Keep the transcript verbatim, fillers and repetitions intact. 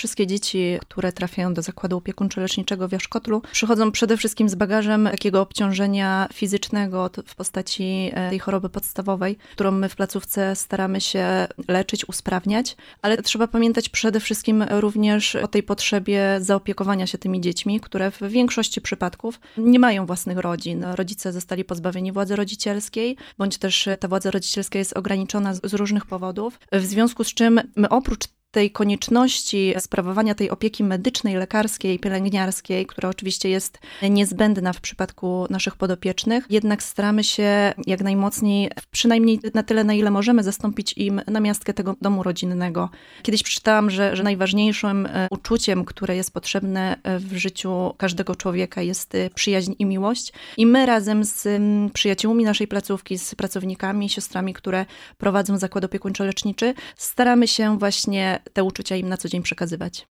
wszystkie dzieci, które trafiają do zakładu opiekuńczo-leczniczego w Jaszkotlu, przychodzą przede wszystkim z bagażem takiego obciążenia fizycznego w postaci tej choroby podstawowej, którą my w placówce staramy się leczyć, usprawniać, ale trzeba pamiętać przede wszystkim również o tej potrzebie zaopiekowania się tymi dziećmi, które w większości przypadków nie mają własnych rodzin. Rodzice zostali pozbawieni władzy rodzicielskiej, bądź też ta władza rodzicielska jest ograniczona z różnych powodów, w związku z czym my oprócz tej konieczności sprawowania tej opieki medycznej, lekarskiej, pielęgniarskiej, która oczywiście jest niezbędna w przypadku naszych podopiecznych, jednak staramy się jak najmocniej, przynajmniej na tyle, na ile możemy, zastąpić im namiastkę tego domu rodzinnego. Kiedyś przeczytałam, że, że najważniejszym uczuciem, które jest potrzebne w życiu każdego człowieka, jest przyjaźń i miłość. I my razem z przyjaciółmi naszej placówki, z pracownikami, siostrami, które prowadzą zakład opiekuńczo-leczniczy, staramy się właśnie te uczucia im na co dzień przekazywać.